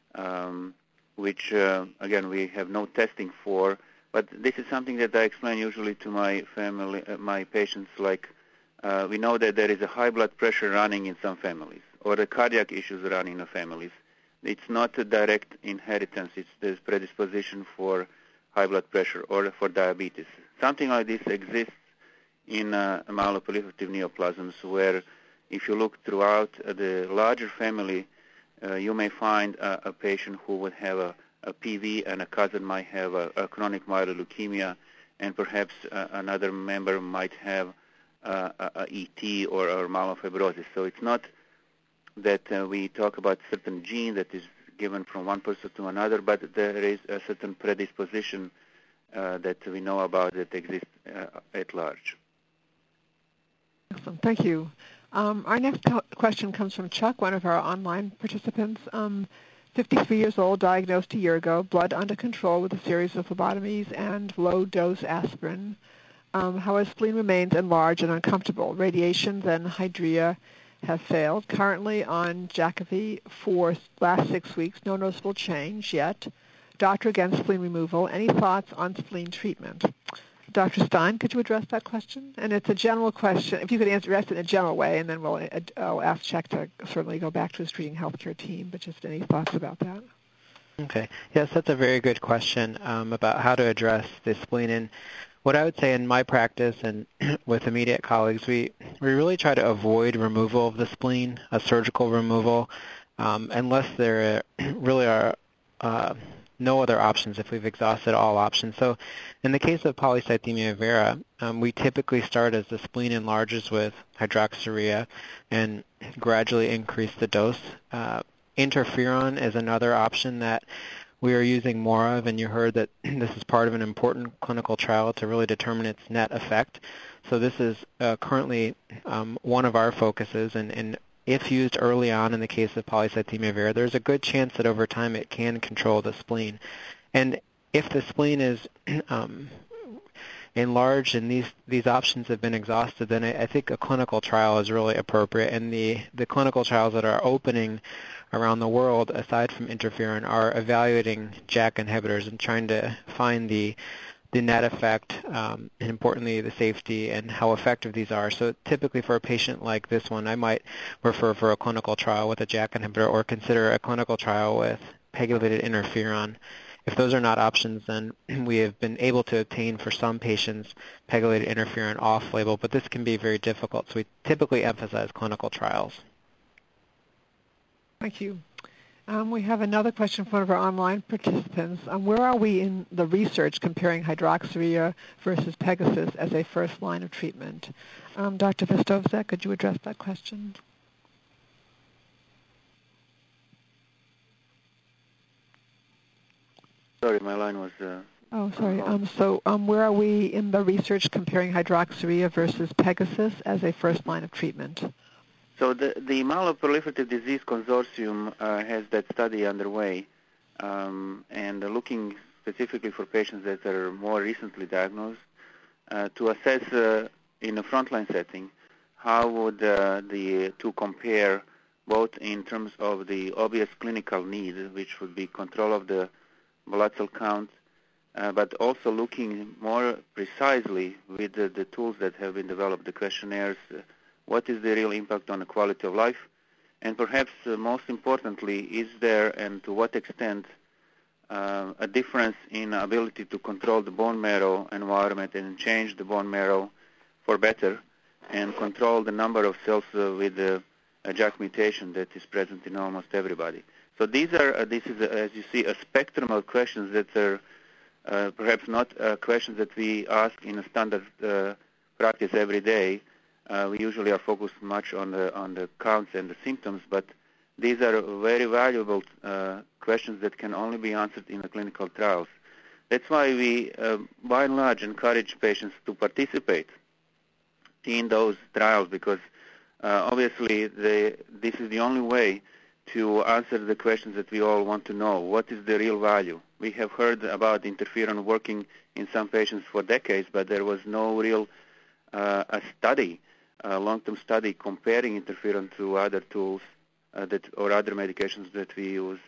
which, again, we have no testing for. But this is something that I explain usually to my family, my patients, like we know that there is a high blood pressure running in some families, or the cardiac issues running in the families. It's not a direct inheritance. It's this predisposition for high blood pressure or for diabetes. Something like this exists in myeloproliferative neoplasms, where if you look throughout the larger family, you may find a patient who would have a PV, and a cousin might have a chronic myeloid leukemia, and perhaps another member might have a ET or myelofibrosis. So it's not that we talk about certain gene that is given from one person to another, but there is a certain predisposition that we know about that exists at large. Excellent. Thank you. Our next question comes from Chuck, one of our online participants. 53 years old, diagnosed a year ago, blood under control with a series of phlebotomies and low-dose aspirin. However, spleen remains enlarged and uncomfortable. Radiations and hydria have failed. Currently on Jakafi for last 6 weeks, no noticeable change yet. Doctor against spleen removal. Any thoughts on spleen treatment? Dr. Stein, could you address that question? And it's a general question. If you could address it in a general way, and then I'll ask Chuck to certainly go back to his treating healthcare team, but just any thoughts about that? Okay. Yes, that's a very good question about how to address the spleen. And what I would say in my practice and with immediate colleagues, we really try to avoid removal of the spleen, a surgical removal, unless there really are no other options if we've exhausted all options. So in the case of polycythemia vera, we typically start as the spleen enlarges with hydroxyurea and gradually increase the dose. Interferon is another option that we are using more of, and you heard that this is part of an important clinical trial to really determine its net effect. So this is currently one of our focuses, and if used early on in the case of polycythemia vera, there's a good chance that over time it can control the spleen. And if the spleen is enlarged and these options have been exhausted, then I think a clinical trial is really appropriate. And the clinical trials that are opening around the world, aside from interferon, are evaluating JAK inhibitors and trying to find the net effect, and importantly the safety and how effective these are. So typically for a patient like this one, I might refer for a clinical trial with a JAK inhibitor or consider a clinical trial with pegylated interferon. If those are not options, then we have been able to obtain for some patients pegylated interferon off-label, but this can be very difficult, so we typically emphasize clinical trials. Thank you. We have another question from one of our online participants. Where are we in the research comparing hydroxyurea versus Pegasys as a first line of treatment? Dr. Verstovsek, could you address that question? Sorry, my line was... Oh, sorry. Where are we in the research comparing hydroxyurea versus Pegasys as a first line of treatment? So the Myeloproliferative Disease Consortium has that study underway, and looking specifically for patients that are more recently diagnosed to assess in a frontline setting how would the two compare, both in terms of the obvious clinical need, which would be control of the blood cell count, but also looking more precisely with the tools that have been developed, the questionnaires, what is the real impact on the quality of life, and perhaps most importantly, is there and to what extent a difference in ability to control the bone marrow environment and change the bone marrow for better and control the number of cells with a JAK mutation that is present in almost everybody. So this is, as you see, a spectrum of questions that are perhaps not questions that we ask in a standard practice every day. We usually are focused much on the counts and the symptoms, but these are very valuable questions that can only be answered in the clinical trials. That's why we, by and large, encourage patients to participate in those trials because obviously this is the only way to answer the questions that we all want to know. What is the real value? We have heard about interferon working in some patients for decades, but there was no real long-term study comparing interferon to other tools or other medications that we use,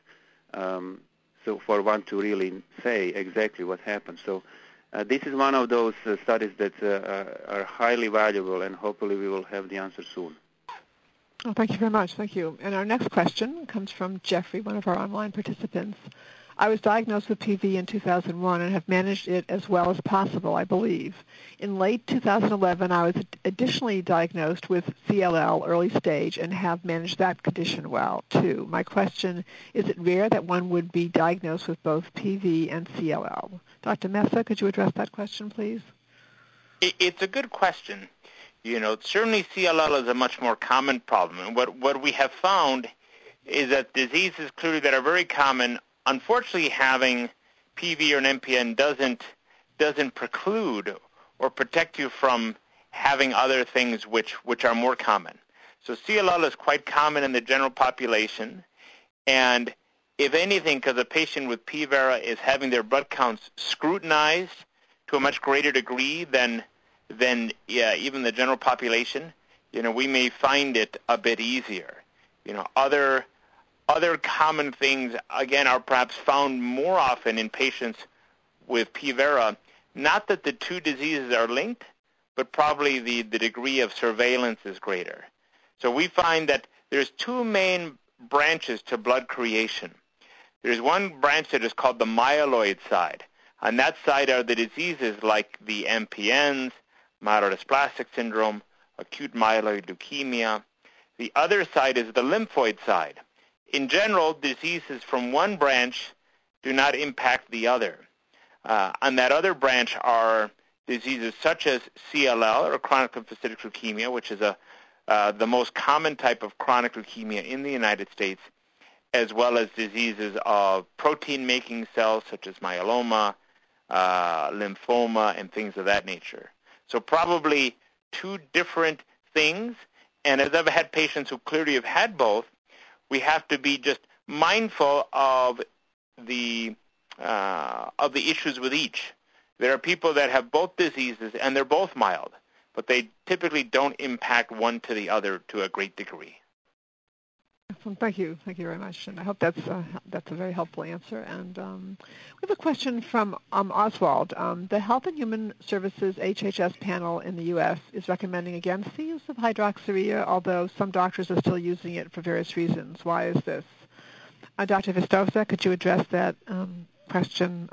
so for one to really say exactly what happened. So this is one of those studies that are highly valuable, and hopefully we will have the answer soon. Oh, thank you very much. Thank you. And our next question comes from Jeffrey, one of our online participants. I was diagnosed with PV in 2001 and have managed it as well as possible, I believe. In late 2011, I was additionally diagnosed with CLL early stage and have managed that condition well, too. My question, is it rare that one would be diagnosed with both PV and CLL? Dr. Mesa, could you address that question, please? It's a good question. Certainly CLL is a much more common problem. And what we have found is that diseases clearly that are very common, unfortunately having PV or an MPN doesn't preclude or protect you from having other things which are more common. So CLL is quite common in the general population, and if anything, because a patient with P-Vera is having their blood counts scrutinized to a much greater degree than even the general population, we may find it a bit easier. Other common things, again, are perhaps found more often in patients with P-Vera. Not that the two diseases are linked, but probably the degree of surveillance is greater. So we find that there's two main branches to blood creation. There's one branch that is called the myeloid side. On that side are the diseases like the MPNs, myelodysplastic syndrome, acute myeloid leukemia. The other side is the lymphoid side. In general, diseases from one branch do not impact the other. On that other branch are diseases such as CLL, or chronic lymphocytic leukemia, which is the most common type of chronic leukemia in the United States, as well as diseases of protein-making cells such as myeloma, lymphoma, and things of that nature. So probably two different things, and as I've had patients who clearly have had both, we have to be just mindful of the issues with each. There are people that have both diseases, and they're both mild, but they typically don't impact one to the other to a great degree. Excellent. Thank you. Thank you very much. And I hope that's a very helpful answer. And we have a question from Oswald. The Health and Human Services HHS panel in the U.S. is recommending against the use of hydroxyurea, although some doctors are still using it for various reasons. Why is this? Dr. Verstovsek, could you address that question.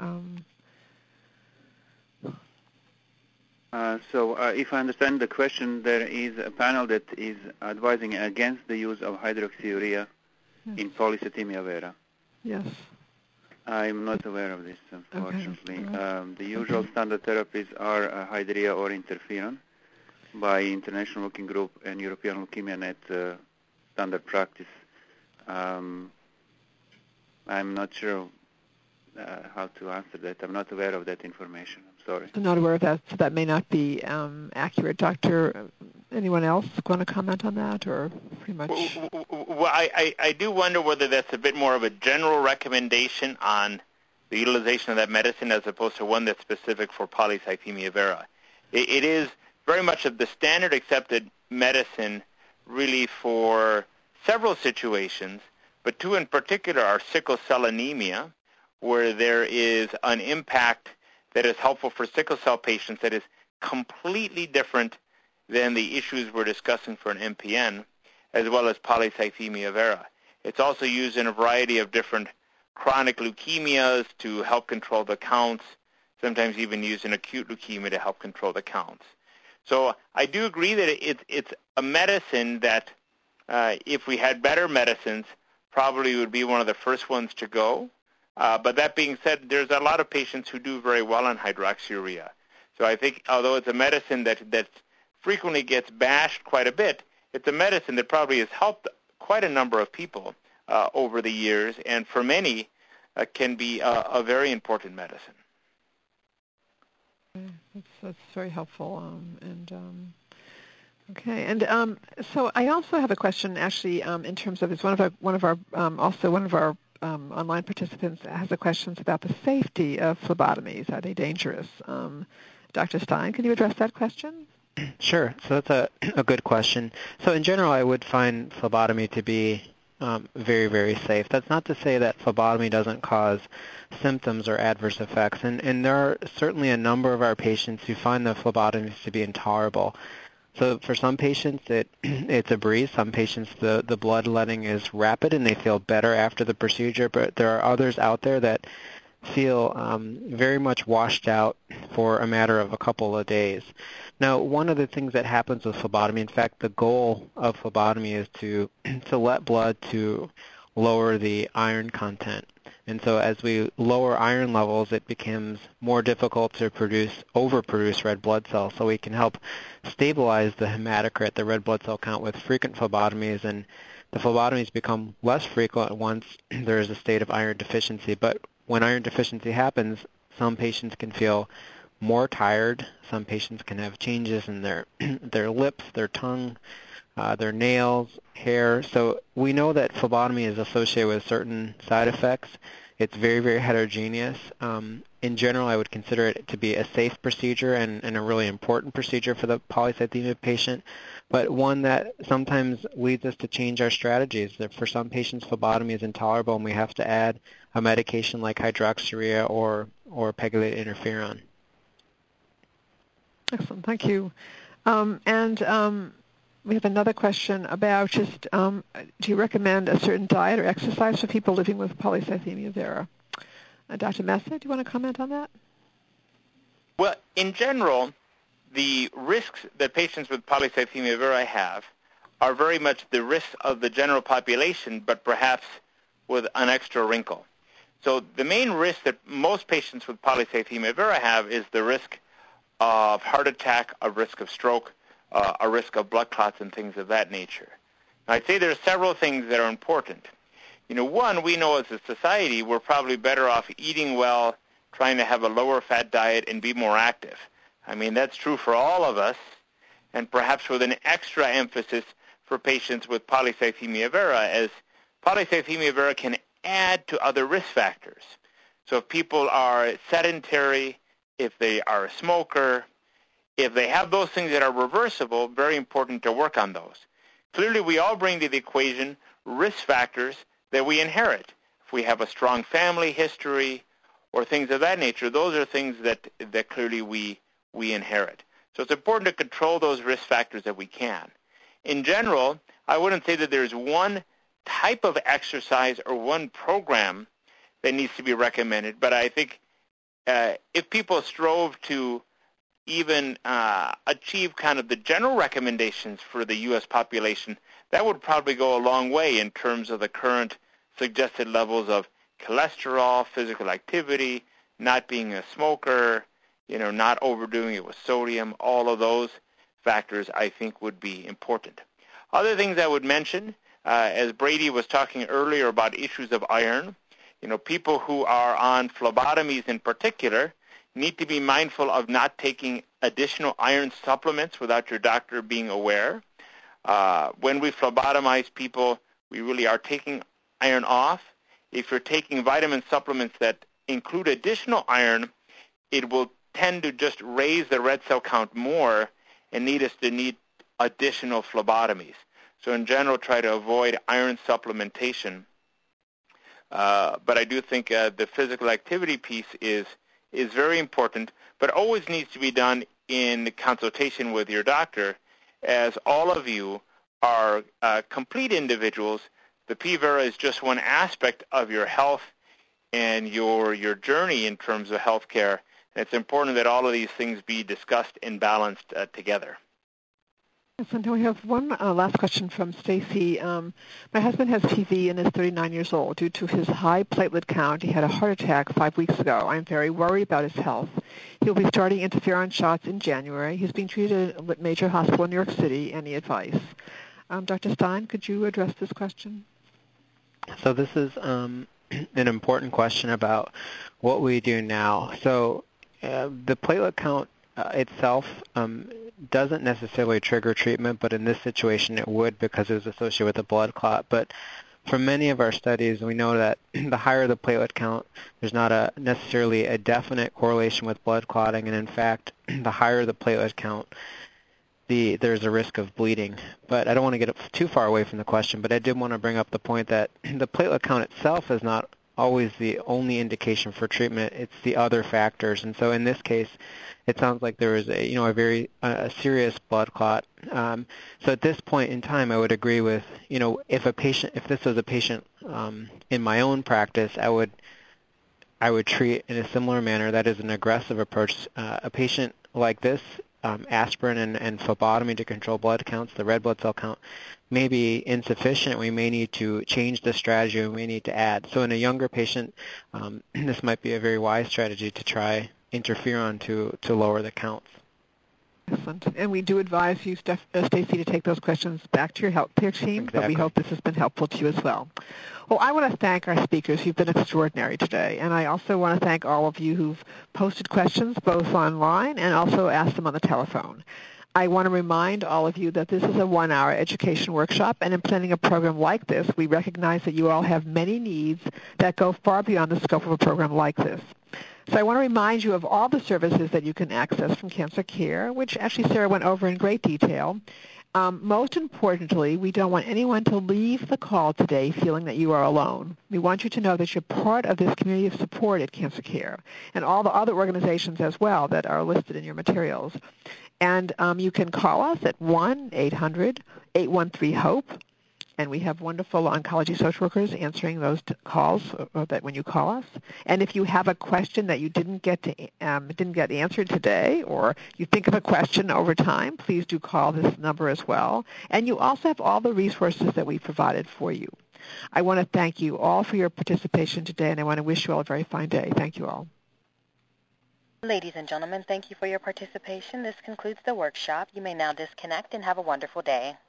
If I understand the question, there is a panel that is advising against the use of hydroxyurea in polycythemia vera. Yes. I'm not aware of this, unfortunately. Okay. Right. The usual standard therapies are Hydrea or interferon by International Working Group and European Leukemia Net standard practice. I'm not sure how to answer that. I'm not aware of that information. I'm sorry. I'm not aware of that, so that may not be accurate. Doctor, anyone else want to comment on that, or pretty much? Well, I do wonder whether that's a bit more of a general recommendation on the utilization of that medicine as opposed to one that's specific for polycythemia vera. It is very much of the standard accepted medicine really for several situations, but two in particular are sickle cell anemia, where there is an impact that is helpful for sickle cell patients that is completely different than the issues we're discussing for an MPN, as well as polycythemia vera. It's also used in a variety of different chronic leukemias to help control the counts, sometimes even used in acute leukemia to help control the counts. So I do agree that it's a medicine that if we had better medicines, probably would be one of the first ones to go. But that being said, there's a lot of patients who do very well on hydroxyurea. So I think although it's a medicine that frequently gets bashed quite a bit, it's a medicine that probably has helped quite a number of people over the years, and for many can be a very important medicine. That's very helpful. Okay, and so I also have a question, actually, in terms of one of our online participants has a question about the safety of phlebotomies. Are they dangerous? Dr. Stein, can you address that question? Sure. So that's a good question. So in general, I would find phlebotomy to be very, very safe. That's not to say that phlebotomy doesn't cause symptoms or adverse effects. And there are certainly a number of our patients who find the phlebotomies to be intolerable. So for some patients, it's a breeze. Some patients, the bloodletting is rapid and they feel better after the procedure. But there are others out there that feel very much washed out for a matter of a couple of days. Now, one of the things that happens with phlebotomy, in fact, the goal of phlebotomy is to let blood to lower the iron content. And so as we lower iron levels, it becomes more difficult to overproduce red blood cells. So we can help stabilize the hematocrit, the red blood cell count, with frequent phlebotomies, and the phlebotomies become less frequent once there is a state of iron deficiency. But when iron deficiency happens, some patients can feel more tired. Some patients can have changes in their lips, their tongue, their nails, hair. So we know that phlebotomy is associated with certain side effects. It's very, very heterogeneous. In general, I would consider it to be a safe procedure and a really important procedure for the polycythemia patient, but one that sometimes leads us to change our strategies. That for some patients, phlebotomy is intolerable and we have to add a medication like hydroxyurea or pegylated interferon. Excellent, thank you. We have another question about just, do you recommend a certain diet or exercise for people living with polycythemia vera? Dr. Mesa, do you want to comment on that? Well, in general, the risks that patients with polycythemia vera have are very much the risks of the general population, but perhaps with an extra wrinkle. So the main risk that most patients with polycythemia vera have is the risk of heart attack, a risk of stroke, a risk of blood clots and things of that nature. Now, I'd say there are several things that are important. One, we know as a society we're probably better off eating well, trying to have a lower fat diet and be more active. I mean, that's true for all of us, and perhaps with an extra emphasis for patients with polycythemia vera, as polycythemia vera can add to other risk factors. So if people are sedentary, if they are a smoker, if they have those things that are reversible, very important to work on those. Clearly, we all bring to the equation risk factors that we inherit. If we have a strong family history or things of that nature, those are things that clearly we inherit. So it's important to control those risk factors that we can. In general, I wouldn't say that there's one type of exercise or one program that needs to be recommended. But I think if people strove to even achieve kind of the general recommendations for the U.S. population, that would probably go a long way in terms of the current suggested levels of cholesterol, physical activity, not being a smoker, not overdoing it with sodium. All of those factors, I think, would be important. Other things I would mention, as Brady was talking earlier about issues of iron, people who are on phlebotomies in particular need to be mindful of not taking additional iron supplements without your doctor being aware. When we phlebotomize people, we really are taking iron off. If you're taking vitamin supplements that include additional iron, it will tend to just raise the red cell count more and need additional phlebotomies. So in general, try to avoid iron supplementation. But I do think the physical activity piece is very important, but always needs to be done in consultation with your doctor, as all of you are complete individuals. The P-Vera is just one aspect of your health and your journey in terms of health care. It's important that all of these things be discussed and balanced together. Excellent. We have one last question from Stacy. My husband has PV and is 39 years old. Due to his high platelet count, he had a heart attack 5 weeks ago. I'm very worried about his health. He'll be starting interferon shots in January. He's being treated at a major hospital in New York City. Any advice? Dr. Stein, could you address this question? So this is an important question about what we do now. So the platelet count itself doesn't necessarily trigger treatment, but in this situation it would because it was associated with a blood clot. But from many of our studies, we know that the higher the platelet count, there's not necessarily a definite correlation with blood clotting, and in fact, the higher the platelet count, there's a risk of bleeding. But I don't want to get too far away from the question, but I did want to bring up the point that the platelet count itself is not always the only indication for treatment. It's the other factors. And so in this case, it sounds like there was a very serious blood clot. So at this point in time, I would agree with, if this was a patient in my own practice, I would treat in a similar manner. That is an aggressive approach. A patient like this, aspirin and phlebotomy to control blood counts, the red blood cell count, may be insufficient. We may need to change the strategy. We may need to add. So in a younger patient, this might be a very wise strategy to try interferon to lower the counts. Excellent. And we do advise you, Stacy, to take those questions back to your healthcare team, Exactly. But we hope this has been helpful to you as well. Well, I want to thank our speakers. You've been extraordinary today. And I also want to thank all of you who've posted questions both online and also asked them on the telephone. I want to remind all of you that this is a one-hour education workshop, and in planning a program like this, we recognize that you all have many needs that go far beyond the scope of a program like this. So I want to remind you of all the services that you can access from Cancer Care, which actually Sarah went over in great detail. Most importantly, we don't want anyone to leave the call today feeling that you are alone. We want you to know that you're part of this community of support at Cancer Care and all the other organizations as well that are listed in your materials. And you can call us at 1-800-813-HOPE. And we have wonderful oncology social workers answering those calls that when you call us. And if you have a question that you didn't get answered today, or you think of a question over time, please do call this number as well. And you also have all the resources that we provided for you. I want to thank you all for your participation today, and I want to wish you all a very fine day. Thank you all. Ladies and gentlemen, thank you for your participation. This concludes the workshop. You may now disconnect and have a wonderful day.